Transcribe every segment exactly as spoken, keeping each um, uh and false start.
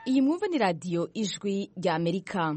iyi mwumva ni radiyo ijwi rya Amerika.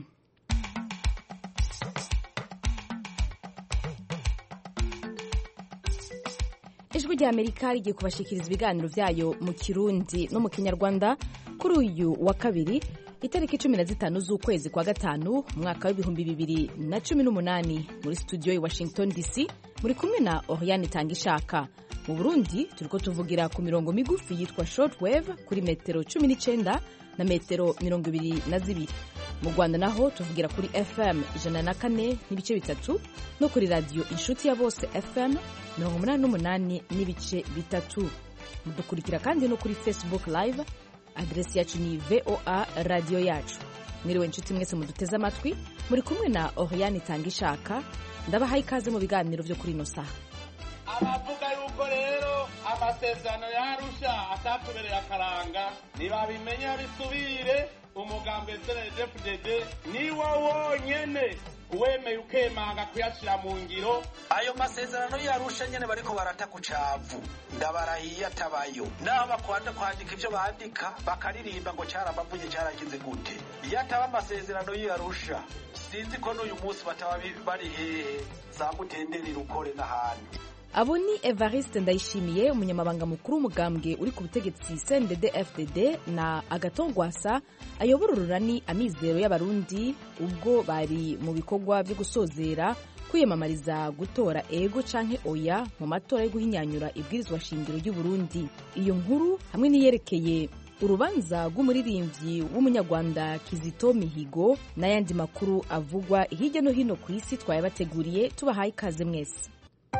Ijwi rya Amerika rigiye kubashikiriza ibiganiro vyayo mu Kirundi no mu Kinyarwanda kuri uyu wa kabiri itariki cumi na zitanu z'ukwezi kwa gatanu mwaka w'ibihumbi bibiri na cumi n'umunani muri studio i Washington D C muri kumwe na Oriane Tangishaka. Mu Burundi turiko tuvugira ku mirongo migufi yitwa shortwave kuri metero cumi n'icenda na metero mirongo ibiri na zibiri. Mu Rwanda naho tuvugira kuri F M ijana na kane n'ibice bitatu no kuri radio Inshuti ya Bose F M mirongo umunani n'umunani n'ibice bitatu. Mudukurikira kandi no kuri Facebook live, adresi yacu ni V O A radio yacu. Mwiriwe inshuti mwese muduteze amatwi, muri kumwe na Oriane Tangishaka. Ndabaha ikaze mu biganiro vyo kuri no saha. Abavuga yuko rero amasezerano yarusha atatubereye akaranga nibabimenya bisubire umugambi C N D F D D niwo wonyene uwemeye ukemanga kuyashira mu ngiro. Ayo masezerano yarusha nyene bariko barata ku cavu ndabarahiye atabayo naho bakwanda kwandika ivyo bandika bakaririmba ngo carabavuye caragize gute. Yataba amasezerano yarusha sinzi ko n'uyu munsi bataba bari hehe za Mutenderi Rukore n'ahandi. Abo ni Evariste Ndayishimiye, umunyamabanga mukuru w'umugambwe uri ku butegetsi C N D D F D D, na Agatongwasa ayobora urunani Amizero y'Abarundi ubwo bari mu bikorwa byo gusozera kwiyamamariza gutora ego canke oya mu matora yo guhinyanyura ibwirizwa shingiro ry'u Burundi. Iyo nkuru hamwe niyerekeye urubanza rw'umuririmbyi w'umunyarwanda Kizito Mihigo n'ayandi makuru avugwa hirya no hino ku isi twayabateguriye, tubahaye ikaze mwese.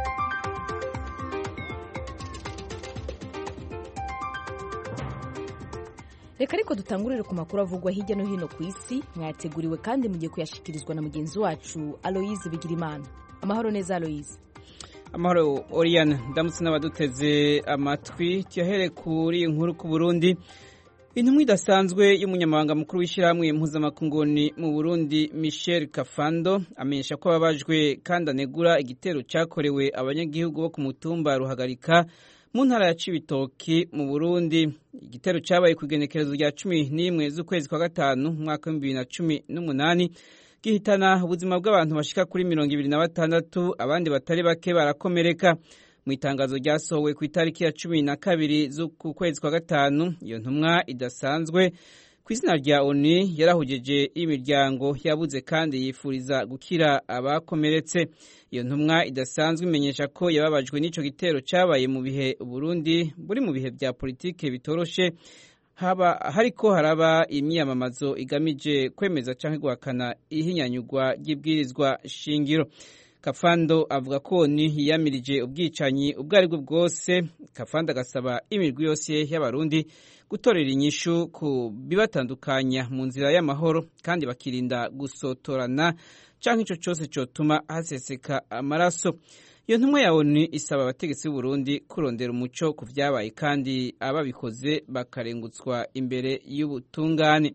Reka ariko dutangurire ku makuru avugwa hirya no hino ku isi, mwayateguriwe kandi mugiye kuyashikirizwa na mugenzi wacu Aloise Bigirimana. Amahoro neza Aloise. Amahoro Oriane, ndamutse n'abaduteze amatwi. Tuyahere kuri inkuru ku Burundi. Intumwa idasanzwe y'umunyamabanga mukuru w'ishyirahamwe mpuzamakunguni mu Burundi Michel Kafando amenyesha ko babajwe kandi anegura igitero cyakorewe abanyagihugu bo ku mutumba Ruhagarika mu ntara ya Cibitoki mu Burundi. Igitero cyabaye ku igenekerezo rya cumi n'imwe z'ukwezi kwa gatanu mwaka wa bibiri na cumi n'umunani gihitana ubuzima bw'abantu bashika kuri mirongo ibiri na batandatu, abandi batari bake barakomereka. Mu itangazo ryasohowe ku itariki ya cumi na kabiri z'ukwezi kwa gatanu, iyo ntumwa idasanzwe ku izina rya O N U yarahujeje imiryango yabuze kandi yifuriza gukira abakomeretse. Iyo ntumwa idasanzwe imenyesha ko yababajwe n'ico gitero cyabaye mu bihe Burundi buri mu bihe bya politike bitoroshe, haba hariko haraba imyiyamamazo igamije kwemeza canke guhakana ihinyanyurwa ry'ibwirizwa shingiro. Kafando avuga ko ni yiyamirije ubwicanyi ubwo ari bwo bwose. Kafando agasaba imirwi yose y'Abarundi gutorera inyishu ku bibatandukanya mu nzira y'amahoro kandi bakirinda gusotorana canke ico cose cotuma haseseka amaraso. Iyo ntumwa ya O N U isaba abategetsi b'u Burundi kurondera umuco ku vyabaye kandi ababikoze bakarengutswa imbere y'ubutungane.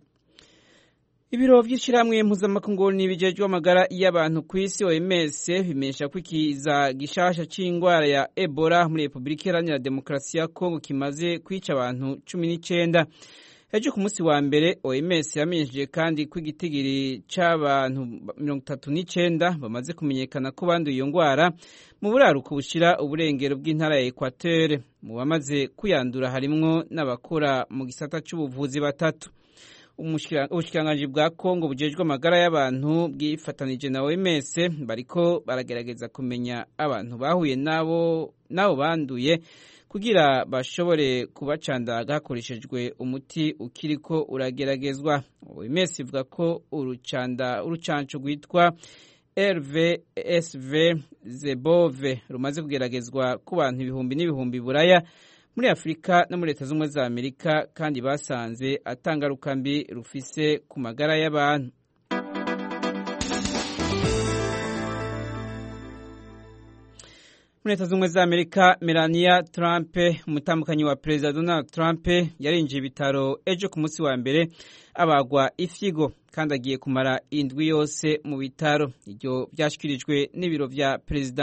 Ibiro vy'ishiramwe mpuzamakunguni bijejwe amagara y'abantu ku isi O M S bimesha ko ikiza gishasha c'ingwara ya Ebola muri Republika Iharanira Demokarasi ya Kongo kimaze kwica abantu cumi n'icenda. Ejo ku munsi wa mbere O M S yamenyesheje kandi ko igitigiri c'abantu mirongo itatu n'icenda bamaze kumenyekana ko banduye iyo ngwara mu buraruko bushira uburengero bw'intara ya Equateur. Mu bamaze kuyandura harimwo n'abakora mu gisata c'ubuvuzi batatu. Ubushikiranganji bwa Kongo bujejwe amagara y'abantu bwifatanije na O M S bariko baragerageza kumenya abantu bahuye nabo nabo banduye kugira bashobore kubacandaga hakoreshejwe umuti ukiriko urageragezwa. O M S ivuga ko urucanda urucanco rwitwa R V S V Zebove rumaze kugeragezwa ku bantu ibihumbi n'ibihumbi buraya muri Afrika no muri Leta z'Ubumwe za Amerika kandi basanze atangaruka mbi rufise ku magara y'abantu. Muri Leta z'Ubumwe za Amerika, Melania Trump, umutambukanyi wa Perezida Donald Trump, yarinjiye ibitaro ejo ku munsi wa mbere abagwa ifyigo kandi agiye kumara indwi yose mu bitaro. Iryo byashyikirijwe n'ibiro vya Perezida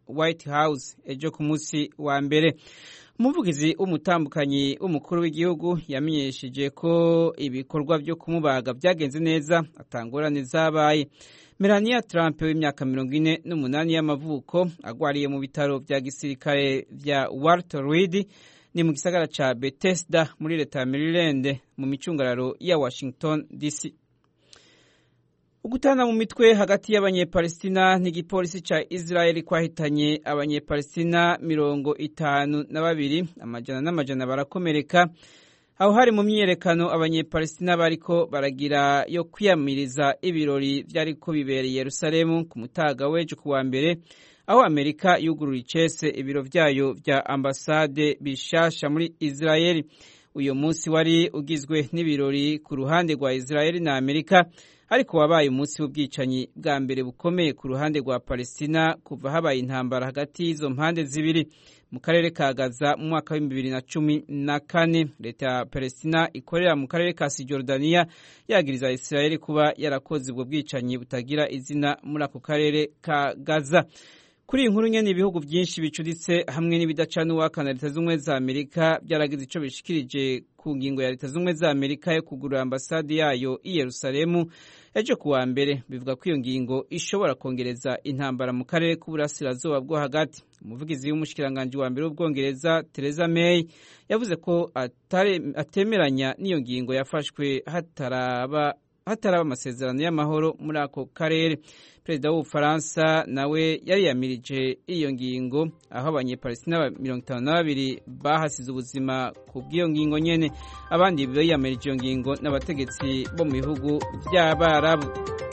White House ejo ku munsi wa mbere. Umuvugizi w'umutambukanyi w'umukuru w'igihugu yamenyesheje ko ibikorwa byo kumubaga byagenze neza atangorane zabaye. Melania Trump w'imyaka mirongo ine n'umunani y'amavuko agwariye mu bitaro vya gisirikare vya Walter Reed ni mu gisagara ca Bethesda muri leta ya Maryland mu micungararo ya Washington D C. Ugutana mu mitwe hagati y'abanyepalestina n'igipolisi ca Israeli kwahitanye abanyepalestina mirongo itanu na babiri, amajana n'amajana barakomereka. Aho hari mu myiyerekano abanyepalestina bariko baragira yo kwiyamiriza ibirori vyariko bibereye Yerusalemu ku mutaga w'ejo kuwa mbere, aho Amerika yugurura icese ibiro vyayo vya ambasade bishasha muri Israeli. Uyo munsi wari ugizwe n'ibirori ku ruhande rwa Israeli na Amerika, ariko wabaye umunsi w'ubwicanyi bwa mbere bukomeye ku ruhande rwa Palestina kuva habaye intambara hagati y'izo mpande zibiri mu karere ka Gaza mu mwaka wa bibiri na cumi na kane. Leta ya Palestina ikorera mu karere ka Cisjordania yagiriza Israeli kuba yarakoze ubwo bwicanyi butagira izina muri ako karere ka Gaza. Kuri iyi nkuru nyene ibihugu byinshi bicuditse hamwe n'ibidacana uwakana Leta z'Ubumwe za Amerika byaragize ico bishikirije ku ngingo ya Leta z'Ubumwe za Amerika yo kugurura ambasade yayo i Yerusalemu ejo kuwa mbere. Bivuga ko iyo ngingo ishobora kongereza intambara mu karere k'uburasirazuba bwo hagati. Umuvugizi w'umushikiranganje wa mbere w'Ubwongereza Theresa May yavuze ko atare, atemeranya n'iyo ngingo yafashwe hataraba hataraba amasezerano y'amahoro muri ako karere. Perezida w'Ubufaransa nawe yari yamirije iyo ngingo, aho abanyepalestina mirongo itanu na babiri bahasize ubuzima ku bw'iyo ngingo nyene. Abandi biyamirije iyo ngingo n'abategetsi bo mu bihugu vy'Abarabu.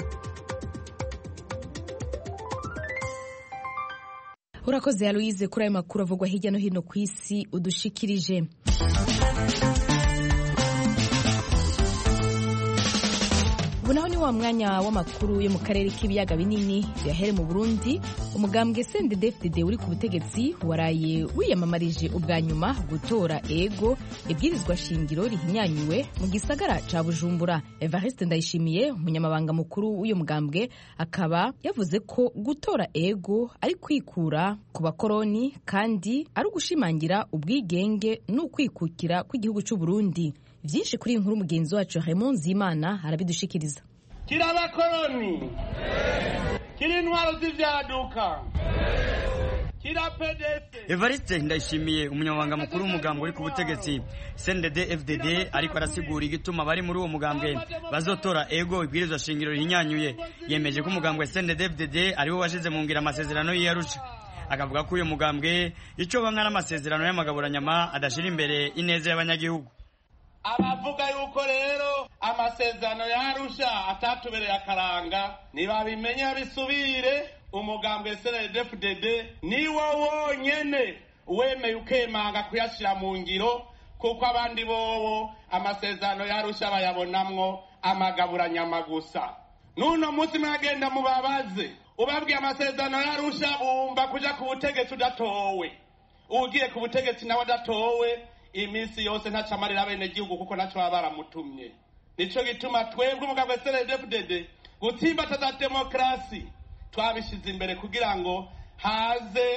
Urakoze Aloise kuri ayo makuru avugwa hirya no hino ku isi udushikirije. Bunaho ni wa mwanya w'amakuru yo mu karere k'ibiyaga binini yahere mu Burundi. Umugambwe C N D D F D D uri ku butegetsi waraye wiyamamarije ubwa nyuma gutora ego ibwirizwa shingiro rihinyanyuwe mu gisagara ca Bujumbura. Evariste Ndayishimiye umunyamabanga mukuru w'uyo mugambwe akaba yavuze ko gutora ego ari kwikura ku bakoroni kandi ari ugushimangira ubwigenge n'ukwikukira kw'igihugu c'u Burundi. Vyinshi kuri inkuru mugenzi wacu Raymond Zimana arabidushikiriza. Kira abakoroni, kira intwaro z'ivyaduka, kira P D C. Evariste Ndayishimiye umunyamabanga mukuru w'umugambwe uri ku butegetsi C N D D F D D ariko arasigura igituma bari muri uwo mugambwe bazotora ego ibwirizwa shingiro rihinyanyuye. Yemeje ko umugambwe C N D D F D D ariwo washize mu ngira amasezerano y'Arusha. Akavuga ko uyo mugambwe ico bamwe n'amasezerano y'amagaburanyama adashira imbere ineze y'abanyagihugu. Abavuga yuko rero amasezerano y'Arusha atatubereye akaranga nibabimenya bisubire. Umugambwe C N D D F D D niwo wonyene wemeye ukemanga kuyashira mu ngiro, kuko abandi bobo amasezerano y'Arusha bayabonamwo amagaburanyama gusa. Nuno munsi mwagenda mubabaze ubabwiye amasezerano y'Arusha bumva kuja ku butegetsi udatowe, ugiye ku butegetsi nawe adatowe iminsi yose ntacamarira bene gihugu kuko naco baba baramutumye. Nico gituma twebwe umugambwe C N D D F D D gutsimbataza demokrasi twabishize imbere kugira ngo haze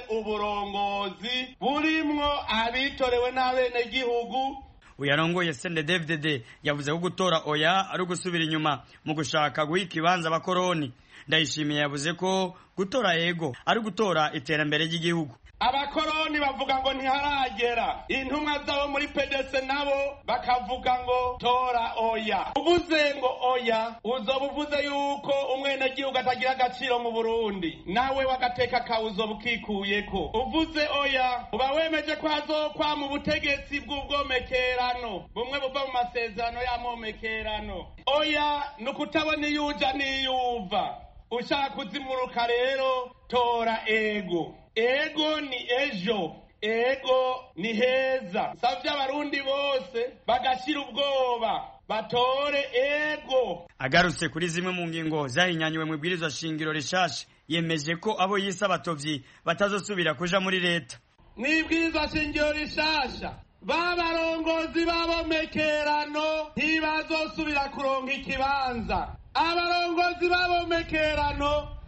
uburongozi burimwo abitorewe n'abene gihugu. Uyarongoye C N D D F D D yavuze ko gutora oya ari ugusubira inyuma mu gushaka guha ikibanza abakoroni. Ndayishimiye yavuze ko gutora ego ari gutora iterambere ry'igihugu. Abakoroni bavuga ngo ntiharagera, intumwa zabo muri P D C nabo bakavuga ngo tora oya. Uvuze ngo oya uzoba uvuze yuko umwene gihugu atagira agaciro mu Burundi, nawe wagateka kawuzo bukikuyeko. Uvuze oya uba wemeje ko hazokwa mu butegetsi bw'ubwomekerano bumwe buva mu masezerano y'amomekerano. Oya nukutabona iyuja niyuva. Ushaka kuzimuruka rero tora ego. Ego ni ejo, ego ni heza. Savye abarundi bose bagashira ubwoba batore ego. Agarutse kuri zimwe mu ngingo zahinyanyuwe mu bwirizwa shingiro rishasha, yemeje ko abo yisa abatovyi batazosubira kuja muri leta. Mwibwirizwa shingiro rishasha babarongozi babomekerano ntibazosubira kuronka ikibanza. Abarongozi babomekerano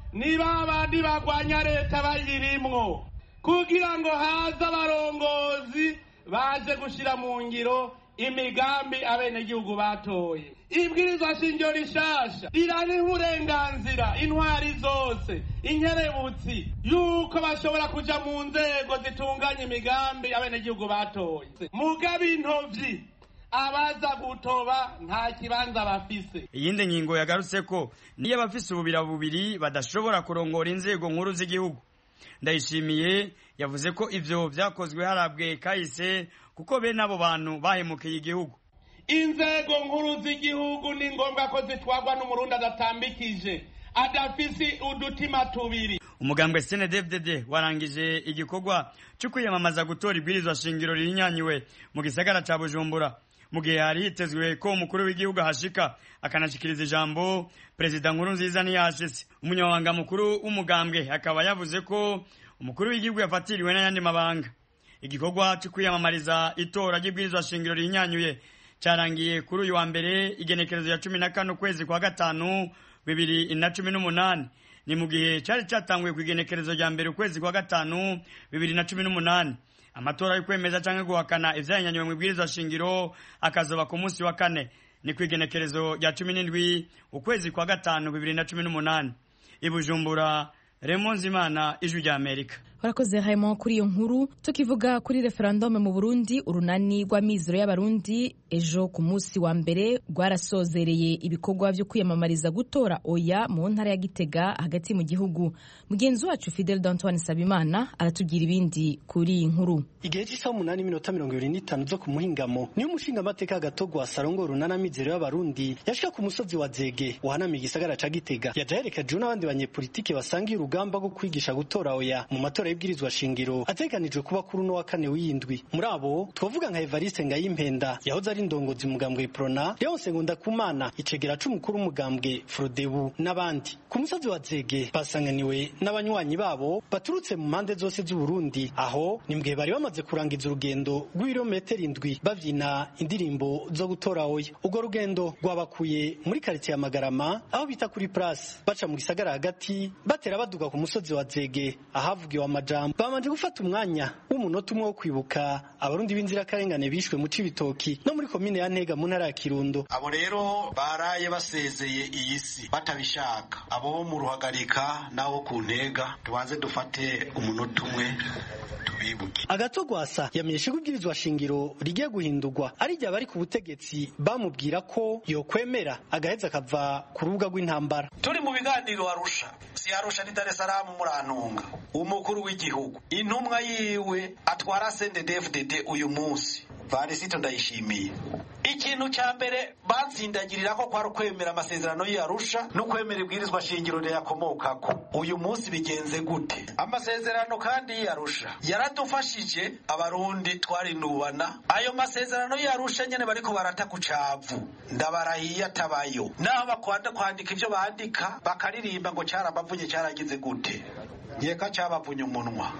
ni babandi bagwanya leta bayirimwo kugira ngo haze abarongozi baje gushira mu ngiro imigambi abenegihugu batoye. Ibwirizwa shingiro rishasha rirariha uburenganzira intwari zose inkerebutsi yuko bashobora kuja mu nzego zitunganya imigambi abenegihugu batoye. Mugabe intovyi abaza gutoba nta kibanza bafise. Iyindi ngingo yagarutse ko niyo abafise ububira bubiri badashobora kurongora inzego nkuru z'igihugu. Ndayishimiye yavuze ko ivyo vyakozwe harabwe kahise kuko bene abo bantu bahemukiye igihugu. Inzego nkuru z'igihugu ni ngombwa ko zitwagwa n'umurundi adatambikije adafisi udutima tubiri. Umugambwe C N D F D D warangije igikorwa cyo kwiyamamaza gutora ibwirizwa shingiro rihinyanywe mu gisagara ca Bujumbura. Mu gihe hari hitezwe ko umukuru w'igihugu hashika akanashikiriza ijambo, Perezida Nkurunziza ntiyashitse. Umunyamabanga mukuru w'umugambwe akaba yavuze ko umukuru w'igihugu yafatiriwe n'ayandi mabanga. Igikorwa cyo kwiyamamariza itora ry'ibwirizwa shingiro rihinyanyuye carangiye kuri uyu wa mbere igenekerezo ya cumi na kane ukwezi kwa gatanu bibiri na cumi n'umunani. Ni mu gihe cari catanguye ku igenekerezo rya mbere ukwezi kwa gatanu bibiri na cumi n'umunani. Amatora yo kwemeza canke guhakana ivyanyanywe mu bwirizwa shingiro akazoba ku munsi wa kane ni ku igenekerezo rya cumi n'indwi ukwezi kwa gatanu bibiri na cumi n'umunani. I Bujumbura, Raymond Zimana, Ijwi rya Amerika. Warakoze Raymond kuri iyo nkuru. Tukivuga kuri referendum mu Burundi, urunani rw'amizero y'abarundi ejo ku munsi wa mbere rwarasozereye ibikorwa byo kwiyamamariza gutora oya mu ntara ya Gitega hagati mu gihugu. Mugenzi wacu Fidel D'Antoine Sabimana aratugira ibindi kuri iyi nkuru. Igihe cy'isaha umunani n'iminota mirongo ibiri n'itanu zo ku muhingamo niyo umushinga amateka Gatogwa Sarongo urunani amizero y'abarundi yashika ku musozi wa Zege uhanamiye igisagara ca Gitega yajaherekejwe n'abandi banyepolitike basangiye urugamba rwo kwigisha gutora oya mu matora y'ibwirizwa shingiro ateganijwe kuba kuri uno wa kane w'indwi. Muri abo twavuga nka Evariste Ngayimpenda yahoze ari ndongozi mugambwe Iprona, Leonce Ngundakumana icegera c'umukuru w'umugambwe Frodebu n'abandi. Ku musozi wa Zege basanganiwe n'abanywanyi babo baturutse mu mpande zose z'u Burundi, aho ni mbwe bari bamaze kurangiza urugendo rw'ibirometero indwi bavyina indirimbo zo gutora oya. Ubwo rugendo rwabakuye muri quartier ya Magarama aho bita kuri place baca mu gisagara hagati batera baduga ku musozi wa Zege ahavugiwe amajambo. Bamanje gufata umwanya w'umunota umwe wo kwibuka abarundi b'inzira karengane bishwe mu Cibitoki no muri komine ya Ntega mu ntara ya Kirundo. Abo rero baraye basezeye iyi si batabishaka. Abo mu ruhagarika naho ku Ntega tubanze dufate umunota umwe tubibuke. Agatogwasa yamenyeshe kubwirizwa shingiro rigiye guhindurwa ari rya bari ku butegetsi bamubwira ko yo kwemera agaheza kava ku rubuga rw'intambara. Turi mu biganiro Arusha, si Arusha ni Dar es Salaam murantunga. Umukuru w'igihugu intumwa yiwe atwara C N D F D D uyu munsi Varisito Ndayishimiye. Ikintu cya mbere batsindagirira ko kwari kwemera amasezerano y'Arusha no kwemera ibwirizwa shingiro ryakomokako. Uyu munsi bigenze gute? Amasezerano kandi y'Arusha yaradufashije abarundi twarinubana. Ayo masezerano y'Arusha nyene bariko barata ku cavu ndabarahiye atabayo. Naho bakwanda kwandika ivyo bandika bakaririmba ngo carabavunye caragize gute? Yeka cabavunye umunwa.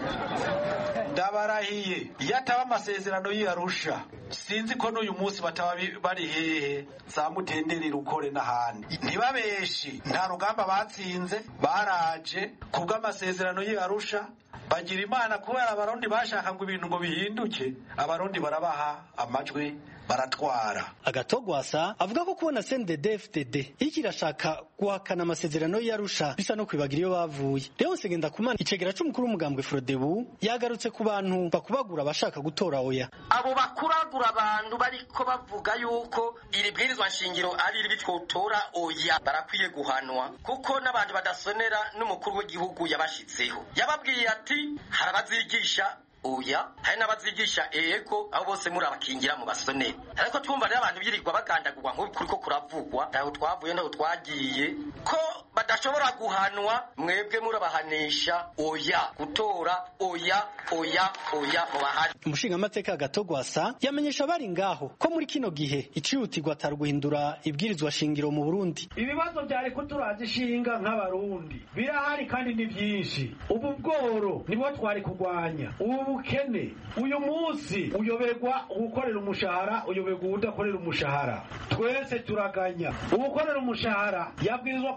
Ndabarahiye yataba amasezerano y'Arusha sinzi ko n'uyu munsi bataba bari hehe za Mutenderi Rukore n'ahandi. Ntibabeshi nta rugamba batsinze, baraje kubw'amasezerano y'Arusha bagira imana kubera abarundi bashaka ngo ibintu ngo bihinduke, abarundi barabaha amajwi baratwara. Agatogwasa avuga ko kubona C N D D F D D ikirashaka guhakana amasezerano y'Arusha bisa no kwibagira iyo bavuye. Leonce Ngendakumana icegera c'umukuru w'umugambwe Frodebu yagarutse ku bantu bakubagura abashaka gutora oya. Abo bakuragura abantu bariko bavuga yuko iri bwirizwa shingiro ari iri bitwotora oya barakwiye guhanwa kuko n'abantu badasonera n'umukuru w'igihugu yabashitseho. Yababwiye ati harabazigisha oya hari n'abazigisha ego abo bose muri abakingira mu basonera. Ariko twumva rero abantu birirwa bagandagurwa nk'ukuri ko kuravugwa ndaho twavuye ndaho twagiye ko badashobora guhanwa, mwebwe murabahanisha oya gutora oya oya oya mu bahari. Umushinga amateka Agatogwasa yamenyesha bari ngaho ko muri kino gihe icihutirwa atari guhindura ibwirizwa shingiro mu Burundi. Ibibazo byari kuturazishinga nk'abarundi birahari kandi ni byinshi. Ubu bworo nibo twari kugwanya, ubu bukene uyu munsi uyoberwa ugukorera umushahara uyoberwa udakorera umushahara. Twese turaganya ugukorera umushahara yabwirizwa kubona ko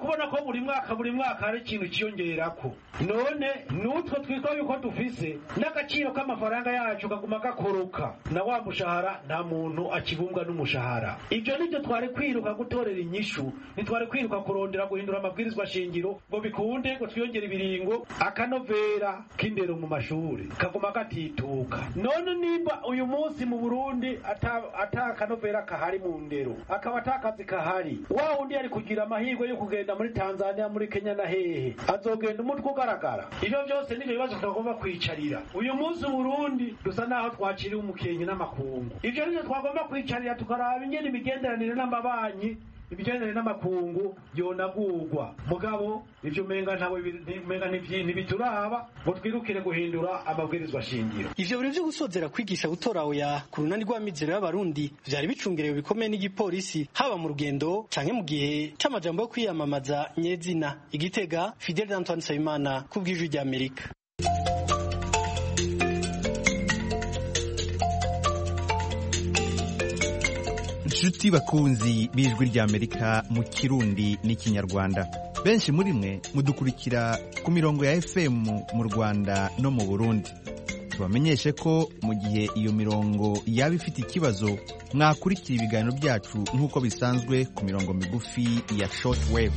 buri mwaka buri mwaka hari ikintu kiyongerako. None nutwo twitwa yuko dufise n'agaciro k'amafaranga yacu kaguma gakoroka, na wa mushahara nta muntu akibumbwa n'umushahara. Ibyo nibyo twari kwiruka gutorera inyishu, ntitwari kwiruka kurondera guhindura amabwirizwa shingiro ngo bikunde ngo twiyongere ibiringo. Akanovera k'indero mu mashuri kaguma gatituka. None nimba uyu munsi mu Burundi ata ata akanovera kahari mu ndero, akaba atakazi kahari, wa undi ari kugira amahirwe yo kugenda muri Tanzania, muri Kenya na hehe, azogenda umutwe ugaragara. Ivyo byose nivyo bibazo twagomba kwicarira. Uyu munsi Burundi dusa naho twaciriwe umukenke n'amakungu. Ivyo nivyo twagomba kwicarira tukaraba ingene imigenderanire n'amabanyi, ibigendanye n'amakungu yonagurwa. Mugabo ivyo menga ntawe menga ntibituraba ngo twirukire guhindura amabwirizwa shingiro. Ivyo biro vyo gusozera kwigisha gutora oya ku runani rw'amizero y'abarundi vyari bicungerewe bikomeye n'igipolisi, haba mu rugendo canke mu gihe c'amajambo yo kwiyamamaza nyezina. Igitega, Fidel Antoine Sayimana kubw'ijwi rya Amerika. Inshuti bakunzi b'ijwi rya Amerika mu Kirundi n'ikinyarwanda, benshi muri mwe mudukurikira ku mirongo ya F M mu Rwanda no mu Burundi. Tubamenyeshe ko mu gihe iyo mirongo yaba ifite ikibazo, mwakurikira ibiganiro byacu nk'uko bisanzwe ku mirongo migufi ya shortwave.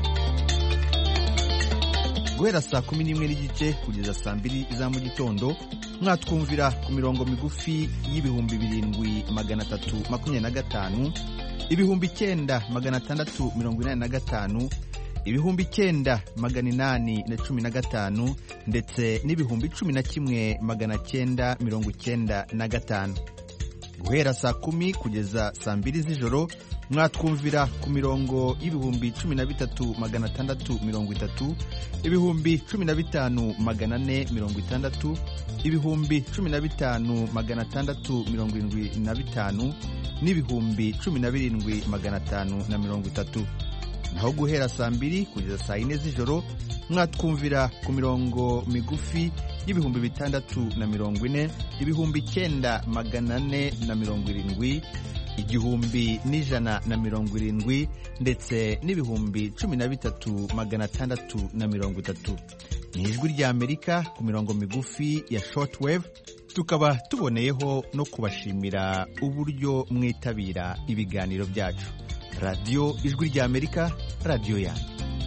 Guhera saa kumi n'imwe n'igice kugeza saa mbiri za mu gitondo, mwatwumvira ku mirongo migufi y'ibihumbi birindwi magana atatu makumyabiri na gatanu, ibihumbi icyenda magana atandatu mirongo inani na gatanu, ibihumbi icyenda magana inani na cumi na gatanu, ndetse n'ibihumbi cumi na kimwe magana cyenda mirongo icyenda na gatanu. Guhera saa kumi kugeza saa mbiri z'ijoro, mwatwumvira ku mirongo y'ibihumbi cumi na bitatu magana atandatu mirongo itatu, ibihumbi cumi na bitanu magana ane mirongo itandatu, ibihumbi cumi na bitanu magana atandatu mirongo irindwi na bitanu, n'ibihumbi cumi na birindwi magana atanu na mirongo itatu. Naho guhera saa mbiri kugeza saa yine z'ijoro, mwatwumvira ku mirongo migufi y'ibihumbi bitandatu na mirongo ine, ibihumbi icyenda magana ane na mirongo irindwi, igihumbi n'ijana na mirongo irindwi, ndetse n'ibihumbi cumi na bitatu magana atandatu na mirongo itatu. Ni ijwi rya Amerika ku mirongo migufi ya shortwave. Tukaba tuboneyeho no kubashimira uburyo mwitabira ibiganiro byacu. Radio Ijwi rya Amerika, radio yanyu.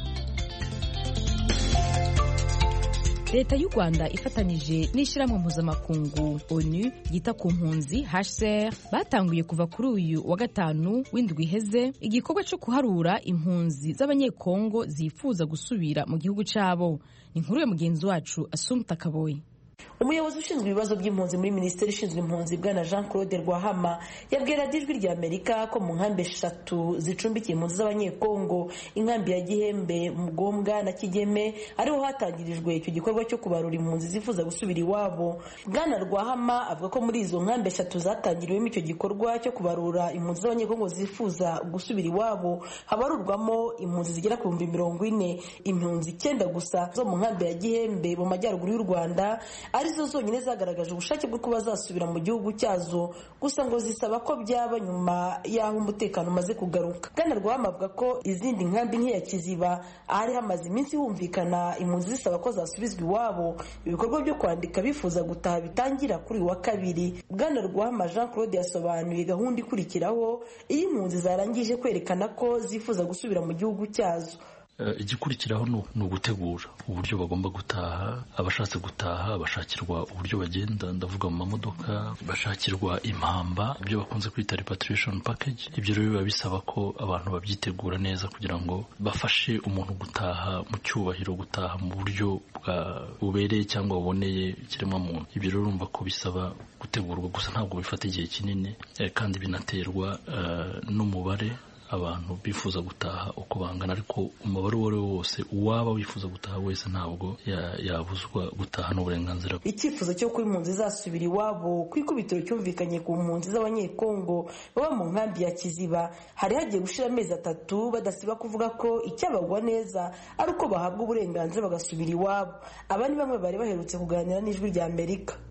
Leta y'u Rwanda ifatanije n'ishyirahamwe mpuzamakungu ONU yita ku mpunzi H C R batanguye kuva kuri uyu wa gatanu w'indwi iheze igikorwa cyo kuharura impunzi z'abanyekongo zifuza gusubira mu gihugu cyabo. Ni inkuru ya mugenzi wacu Assumpta Kaboyi. Umuyobozi ushinzwe ibibazo by'impunzi muri Minisiteri ishinzwe impunzi bwana Jean Claude Rwahama yabwira Ijwi rya Amerika ko mu nkambi eshatu zicumbikiye impunzi z'abanyekongo, inkambi ya Gihembe, Mugombwa na Kigeme, ariho hatangirijwe icyo gikorwa cyo kubarura impunzi zifuza gusubira iwabo. Bwana Rwahama avuga ko muri izo nkambi eshatu zatangiriwemo icyo gikorwa cyo kubarura impunzi z'abanyekongo zifuza gusubira iwabo habarurwamo impunzi zigera ku bihumbi mirongo ine. Impunzi icyenda gusa zo mu nkambi ya Gihembe mu majyaruguru y'u Rwanda arizo zonyine zagaragaje ubushake bwo kuba zasubira mu gihugu cyazo, gusa ngo zisaba ko byaba nyuma y'aho umutekano umaze kugaruka. Bwana Rwahama avuga ko izindi nkambi nk'iya Kiziba ahari hamaze iminsi humvikana impunzi zisaba ko zasubizwa iwabo, ibikorwa byo kwandika bifuza gutaha bitangira kuri wa kabiri. Bwana Rwahama Jean Claude yasobanuye gahunda ikurikiraho iyo impunzi zarangije kwerekana ko zifuza gusubira mu gihugu cyazo. Igikurikiraho ni ugutegura uburyo bagomba gutaha. Abashatse gutaha bashakirwa uburyo bagenda, ndavuga mu mamodoka, bashakirwa impamba, ibyo bakunze kwita repatriation package. Ibyo rero biba bisaba ko abantu babyitegura neza kugira ngo bafashe umuntu gutaha mu cyubahiro, gutaha mu buryo bubereye cyangwa buboneye ikiremwa muntu. Ibyo rero urumva ko bisaba gutegurwa, gusa ntabwo bifata igihe kinini, kandi binaterwa n'umubare abantu bifuza gutaha uko bangana, ariko umubare uwo ari wo wose uwaba wifuza gutaha wese ntabwo yabuzwa gutaha n'uburenganzira. Icyifuzo cyo ko impunzi zasubira iwabo ku ikubitiro cyumvikanye ku mpunzi z'abanyekongo baba mu nkambi ya Kiziba. Hari hagiye gushira amezi atatu badasiba kuvuga ko icyabagwa neza ari uko bahabwa uburenganzira bagasubira iwabo. Aba ni bamwe bari baherutse kuganira n'Ijwi rya Amerika.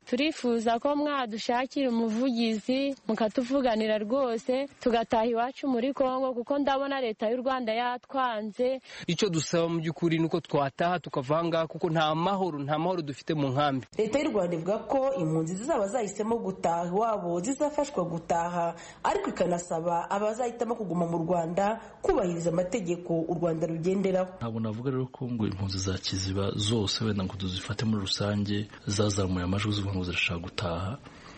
turifuza ko mwadushakira umuvugizi mukatuvuganira rwose tugataha iwacu muri Kongo kuko ndabona leta y'u Rwanda yatwanze. Icyo dusaba mu by'ukuri nuko twataha tukavanga kuko nta mahoro nta mahoro dufite mu nkambi. Leta y'u Rwanda ivuga ko impunzi zizaba zahisemo gutaha iwabo zizafashwa gutaha, ariko ikanasaba abazahitamo kuguma mu Rwanda kubahiriza amategeko u Rwanda rugenderaho. Ntabwo navuga rero ko ngo impunzi za Kiziba zose wenda ngo tuzifate muri rusange zazamuye amajwi zivuga ngo zirashaka gutaha.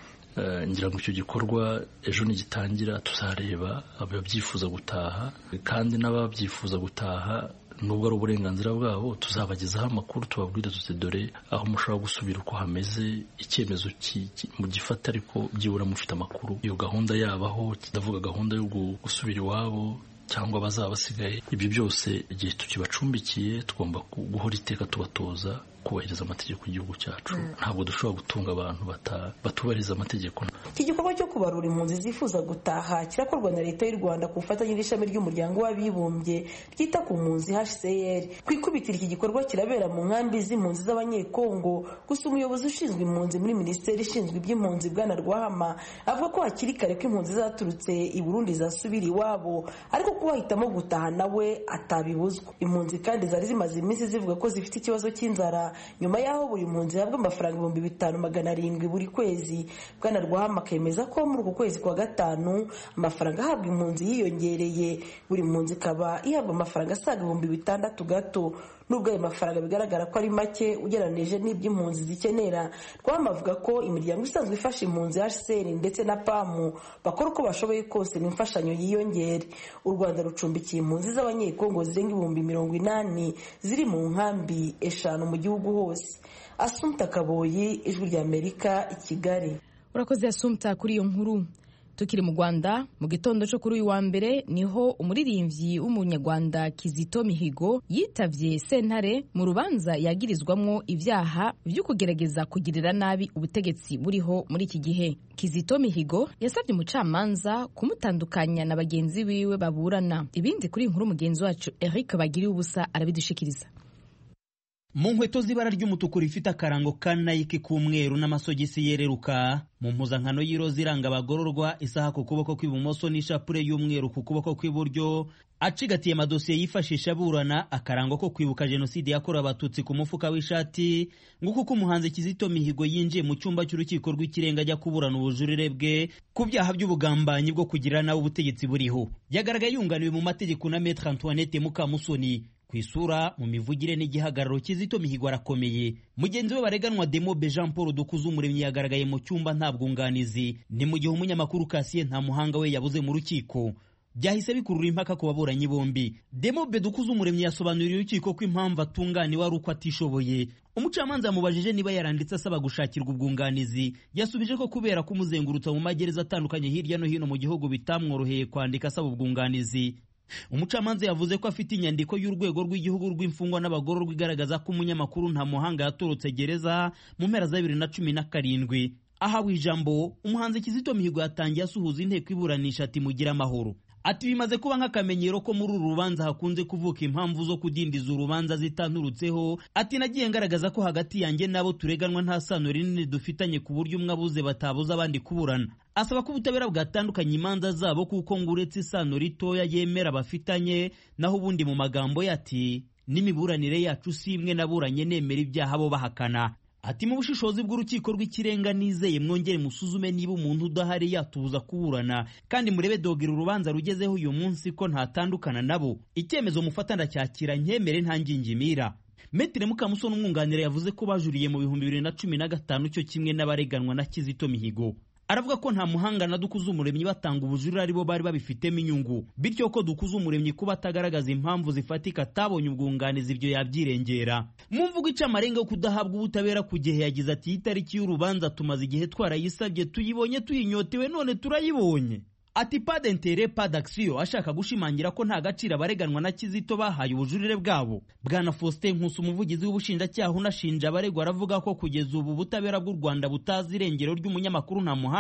Ngira ngo icyo gikorwa ejo nigitangira tuzareba ababyifuza gutaha, kandi n'ababyifuza gutaha nubwo ari uburenganzira bwabo tuzabagezaho amakuru tubabwire tuti dore aho mushobora gusubira uko hameze, icyemezo mu gifata ariko byibura mufite amakuru. Iyo gahunda yabaho, ndavuga gahunda yo gusubira iwabo cyangwa bazaba basigaye, ibyo byose igihe tukibacumbikiye tugomba guhora iteka tubatoza kubahiriza amategeko y'igihugu cyacu. Ntabwo dushobora gutunga abantu batubahiriza amategeko. Iki gikorwa cyo kubarura impunzi zifuza gutaha kirakorwa na leta y'u Rwanda ku bufatanye n'ishami ry'umuryango w'abibumbye ryita ku mpunzi H C R. Kwikubitira iki gikorwa kirabera mu nkambi z'impunzi z'abanyekongo, gusa umuyobozi ushinzwe impunzi muri minisiteri ishinzwe iby'impunzi Bwana Rwahama avuga ko hakiri kare ko impunzi zaturutse i Burundi zasubira iwabo, ariko ko bahitamo gutaha nawe atabibuzwa. Impunzi kandi zari zimaze iminsi zivuga ko zifite ikibazo cy'inzara nyuma yaho buri mpunzi yahabwa amafaranga ibihumbi bitanu magana arindwi buri kwezi. Bwana Rwahama akemeza ko muri uku kwezi kwa gatanu amafaranga ahabwa impunzi yiyongereye, buri mpunzi ikaba ihabwa amafaranga asaga ibihumbi bitandatu gato. Nubwo ayo mafaranga bigaragara ko ari make ugereranije n'ibyo impunzi zikenera, Rwahama avuga ko imiryango isanzwe ifasha impunzi H C R ndetse na P A M bakora uko bashoboye kose ngo imfashanyo yiyongere. U Rwanda rucumbikiye impunzi z'abanyekongo zirenga ibihumbi mirongo inani ziri mu nkambi eshanu mu gihugu hose. Assumpta Kaboyi, Ijwi ry'Amerika, i Kigali. Urakoze Assumpta kuri iyo nkuru. Tukiri mu Rwanda, mu gitondo cyo kuri uyu wa mbere niho umuririmbyi w'umunyarwanda Kizito Mihigo yitavye sentare mu rubanza yagirizwamwo ibyaha byo kugerageza kugirira nabi ubutegetsi buriho muri iki gihe. Kizito Mihigo yasabye umucamanza kumutandukanya na bagenzi biwe baburana. Ibindi kuri inkuru mugenzi wacu Eric Bagiriye ubusa arabidushikiriza. Mu nkweto z'ibara ry'umutuku rifite akarango ka Nike k'umweru n'amasogisi yereruka, mu mpuzankano y'iroza iranga abagororwa, isaha ku kuboko kw'ibumoso n'ishapure y'umweru ku kuboko kw'iburyo, acigatiye amadosiye yifashisha aburana, akarango ko kwibuka jenoside yakorewe abatutsi ku mufuka w'ishati. Nguko uko umuhanzi Kizito Mihigo yinjiye mu cyumba cy'urukiko rw'ikirenga ajya kuburana ubujurire bwe ku byaha by'ubugambanyi bwo kugira nawe ubutegetsi buriho. Yagaragaye yunganiwe mu mategeko na Maître Antoinette Mukamusoni. Ku isura, mu mivugire n'igihagararo, Kizito Mihigo arakomeye. Mugenzi we bareganwa Demobe Jean Paul Dukuzumuremyi yagaragaye mu cyumba nta bwunganizi, ni mu gihe umunyamakuru Cassien Ntamuhanga we yabuze mu rukiko. Byahise bikurura impaka ku baburanyi bombi. Demobe Dukuzumuremyi yasobanuriye urukiko ko impamvu atunganiwe ari uko atishoboye. Umucamanza yamubajije niba yaranditse asaba gushakirwa ubwunganizi, yasubije ko kubera kumuzengurutsa mu magereza atandukanye hirya no hino mu gihugu bitamworoheye kwandika asaba ubwunganizi. Umucamanza yavuze ko afite inyandiko y'urwego rw'igihugu rw'imfungwa n'abagororwa igaragaza ko umunyamakuru Ntamuhanga yatorotse gereza mu mpera za bibiri na cumi na karindwi. Ahawe ijambo, umuhanzi Kizito Mihigo yatangiye asuhuza inteko iburanisha ati mugira amahoro. Ati bimaze kuba nk'akamenyero ko muri uru rubanza hakunze kuvuka impamvu zo kudindiza urubanza zitanturutseho. Ati nagiye ngaragaza ko hagati yanjye nabo tureganwa nta sano rinini dufitanye ku buryo umwe abuze batabuza abandi kuburana. Asaba ko ubutabera bwatandukanye imanza zabo kuko ngo uretse isano ritoya yemera bafitanye, naho ubundi mu magambo yati n'imiburanire yacu si imwe naburanye nemera ibyaha bo bahakana. Ati mu bushishozi bw'urukiko rw'ikirenga nizeye mwongere musuzume niba umuntu udahari yatubuza kuburana, kandi murebe dogera urubanza rugezeho uyu munsi ko ntatandukana nabo. Icyemezo mufata ndacyakira nkemere nta ngingimira. Maître Mukamusoni umwunganira yavuze ko bajuriye mu bihumbi bibiri na cumi na gatanu cyo kimwe n'abareganwa na Kizito Mihigo. Aravuga ko Ntamuhanga na Dukuzumuremyi batanga ubujurire ari bo bari babifitemo inyungu, bityo ko Dukuzumuremyi kuba atagaragaza impamvu zifatika atabonye ubwunganizi ibyo yabyirengera. Mu mvugo ica amarenga yo kudahabwa ubutabera ku gihe yagize ati itariki y'urubanza tumaze igihe twarayisabye tuyibonye tuyinyotewe none turayibonye. Ati pas d'intérêt pas d'action, ashaka gushimangira ko nta gaciro abareganwa na Kizito bahaye ubujurire bwabo. Bwana Faustin Nkusi umuvugizi w'ubushinjacyaha unashinja abaregwa aravuga ko kugeza ubu butabera bw'u Rwanda butazi irengero ry'umunyamakuru Ntamuhanga.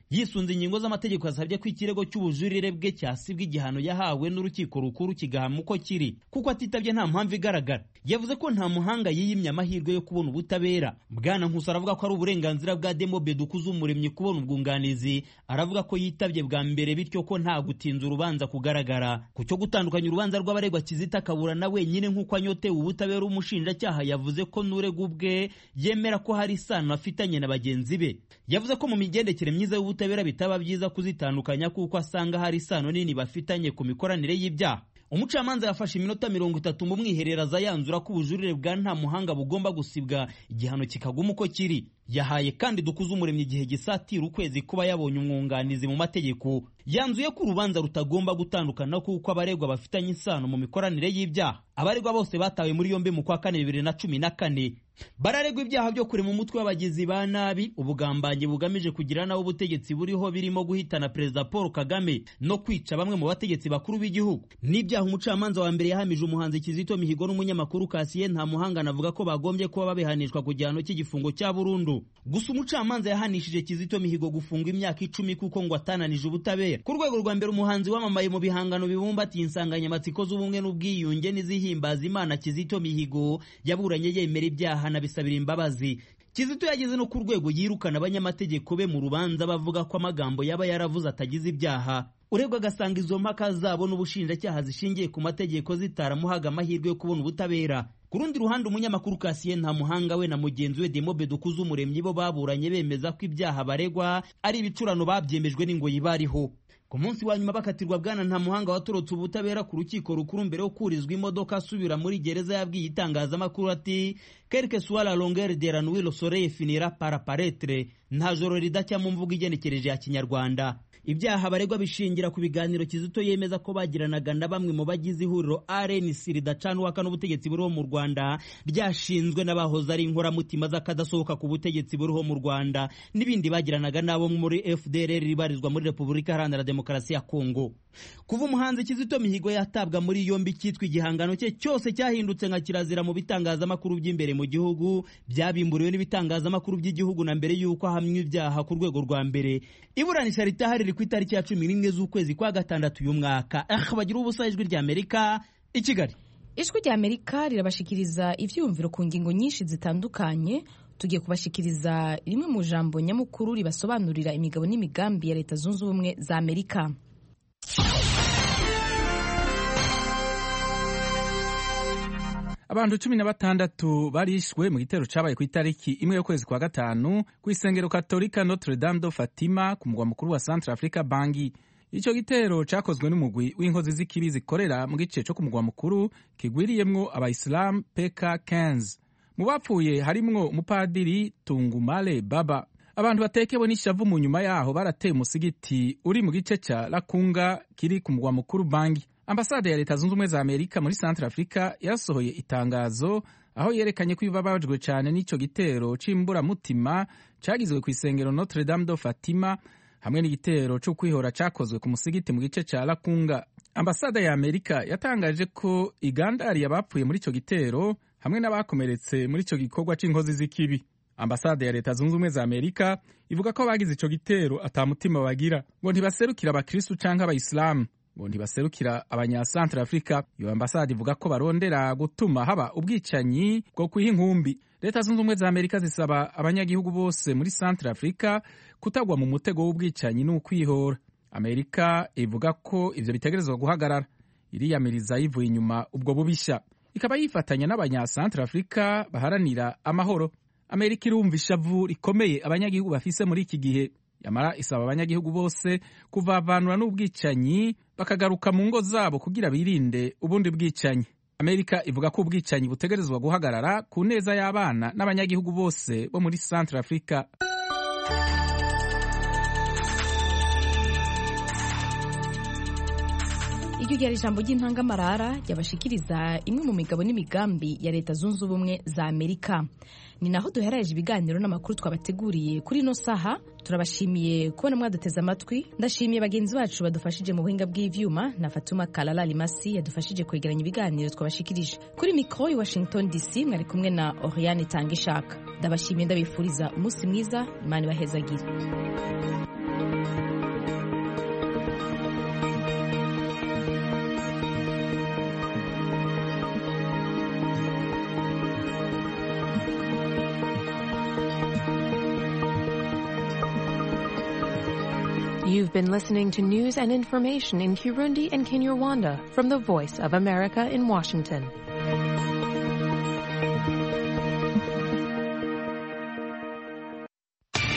yisunze ingingo z'amategeko yasabye ko ikirego cy'ubujurire bwe cyasibwa igihano yahawe n'urukiko rukuru kigahama uko kiri kuko atitabye nta mpamvu igaragara. Yavuze ko nta muhanga yiyimye amahirwe yo kubona ubutabera. Bwana Nkusi aravuga ko ari uburenganzira bwa Demobe Dukuzumuremyi kubona ubwunganizi. Aravuga ko yitabye bwa mbere bityo ko nta gutinza urubanza kugaragara. Ku cyo gutandukanya urubanza rw'abaregwa Kizito Kaburana wenyine nk'uko anyotewe ubutabera, umushinjacyaha yavuze ko n'urega ubwe yemera ko hari isano afitanye na bagenzi be. Yavuze ko mu migendekere myiza y'ubutabera bitaba byiza kuzitandukanya kuko asanga hari isano nini bafitanye ku mikoranire y'ibyaha. Umucamanza yafashe iminota mirongo itatu mu mwihereraza yanzura ko ubujurire bwa nta muhanga bugomba gusibwa igihano kikaguma uko kiri. Yahaye kandi Dukuzumuremyi igihe gisatira ukwezi kuba yabonye umwunganizi mu mategeko. Yanzuye ko urubanza rutagomba gutandukana kuko abaregwa bafitanye isano mu mikoranire y'ibyaha. Abaregwa bose batawe muri yombi mu kwa kane bibiri na cumi na kane. Bararegwa ibyaha byo kurema umutwe w'abagizi ba nabi, ubugambanyi bugamije kugira naho ubutegetsi buriho birimo guhitana Perezida Paul Kagame no kwica bamwe mu bategetsi bakuru b'igihugu. N'ibyaha umucamanza wa mbere yahamije umuhanzi Kizito Mihigo n'umunyamakuru Cassien Ntamuhanga navuga ko bagombye kuba babihanishwa ku gihano cy'igifungo cya burundu. Gusa umucamanza yahanishije Kizito Mihigo gufungwa imyaka icumi kuko ngo atananije ubutabera. Ku rwego rwa mbere umuhanzi wamamaye mu bihangano bibumbatiye insanganyamatsiko z'ubumwe n'ubwiyunge n'izihimbaza Imana Kizito Mihigo yaburanye yemera ibyaha anabisabira imbabazi. Kizito yageze no ku rwego yirukana abanyamategeko be mu rubanza bavuga ko amagambo yaba yaravuze atagize ibyaha. Uregwa agasanga izo mpaka zabo n'ubushinjacyaha zishingiye ku mategeko zitaramuhaga amahirwe yo kubona ubutabera. Ku rundi ruhande umunyamakuru Cassien Ntamuhanga we na mugenzi we Demobe Dukuzumuremyi bo baburanye bemeza ko ibyaha baregwa ari ibicurano babyemejwe n'ingoyi bariho. Ku munsi wa nyuma bakatirwa Bwana Ntamuhanga watorotse ubutabera ku rukiko rukuru mbere yo kurizwa imodoka asubira muri gereza yabwiye itangazamakuru ati quelle que soit la longueur de la nuit le soleil finira par apparaître. Nta joro ridacya mu mvugo igenekereje ya Kinyarwanda. Ibyaha baregwa bishingira ku biganiro Kizito yemeza ko bagiranaga na bamwe mu bagize ihuriro R N C ridacanwaka n'ubutegetsi buriho mu Rwanda, ryashinzwe n'abahoze ari inkoramutima z'akadasohoka ku butegetsi buriho mu Rwanda, n'ibindi bagiranaga nabo muri F D L R ribarizwa muri Repubulika Iharanira Demokarasi ya Kongo. Kuva umuhanzi Kizito Mihigo yatabwa muri yombi cyitwa igihangano cye cyose cyahindutse nka kirazira mu bitangazamakuru by'imbere mu gihugu, byabimburiwe n'ibitangazamakuru by'igihugu na mbere y'uko ahamywa ibyaha ku rwego rwa mbere. Iburanisha ritahari ku itariki ya cumi n'imwe z'ukwezi kwa gatandatu uyu mwaka. Ah, bagira ubusa ijwi rya Amerika i Kigali. Ijwi rya Amerika rirabashikiriza ivyumviro ku ngingo nyinshi zitandukanye. Tugiye kubashikiriza rimwe mu jambo nyamukuru ribasobanurira imigabo n'imigambi ya Leta Zunze Ubumwe za Amerika. Abantu cumi na batandatu barishwe mu gitero cabaye ku itariki imwe yo kwezi kwa gatanu ku isengero Katolika Notre Dame de Fatima ku mugwa mukuru wa Central Africa Bangui. Ico gitero cakozwe n'umugwi w'inkozi z'ikibi zikorera mu gice cyo ku mugwa mukuru kigwiriyemwo abayisilamu P K quinze. Mu bapfuye harimwo umupadiri Tungumale Baba. Abantu batekewe n'ishavu mu nyuma yaho barateye umusigiti uri mu gice ca Lakunga kiri ku mugwa mukuru Bangui. Ambasade ya Leta Zunze Ubumwe za Amerika muri Central Africa yasohoye itangazo aho yerekanye ko ibabajwe cyane n'ico gitero c'imburamutima cagizwe ku isengero Notre Dame de Fatima hamwe n'igitero cyo kwihora cakozwe ku musigiti mu gice ca Lakunga. Ambasade ya Amerika yatangaje ko igandari yabapfuye muri ico gitero hamwe n'abakomeretse muri ico gikorwa c'inkozi z'ikibi. Ambasade ya Leta Zunze Ubumwe za Amerika ivuga ko abagize ico gitero atamutima bagira, ngo ntibaserukira abakristu canke abayisilamu, ngo ntibaserukira abanyasantre Afrika. Iyo ambasade ivuga ko barondera gutuma haba ubwicanyi bwo kwiha inkumbi. Leta Zunze Ubumwe za Amerika zisaba abanyagihugu bose muri Central Africa kutagwa mu mutego w'ubwicanyi n'ukwihora. Amerika ivuga ko ivyo bitegerezwa guhagarara. Iriyamiriza yivuye inyuma ubwo bubisha, ikaba yifatanya n'abanyasantre Africa baharanira amahoro. Amerika irumva ishavu rikomeye abanyagihugu bafise muri iki gihe, yamara isaba abanyagihugu bose kuvavanura n'ubwicanyi bakagaruka mu ngo zabo kugira birinde ubundi bwicanyi. Amerika ivuga ko ubwicanyi butegerezwa guhagarara ku neza y'abana n'abanyagihugu bose bo muri Central Africa. iryo ryari ijambo ry'intangamarara ryabashikiriza imwe mu migabo n'imigambi ya leta zunze ubumwe za Amerika. Ni naho duheraje ibiganiro n'amakuru twabateguriye kuri ino saha. Turabashimiye kubona mwaduteze amatwi. Ndashimiye bagenzi bacu badufashije mu buhinga bw'ivyuma na Fatuma Kalala Limasi yadufashije kwegeranya ibiganiro twabashikirije. Kuri mikro i Washington D C mwari kumwe na Oriane Tangishaka. Ndabashimiye ndabifuriza umunsi mwiza, Imana ibahezagire. You've been listening to news and information in Kirundi and Kinyarwanda from the Voice of America in Washington.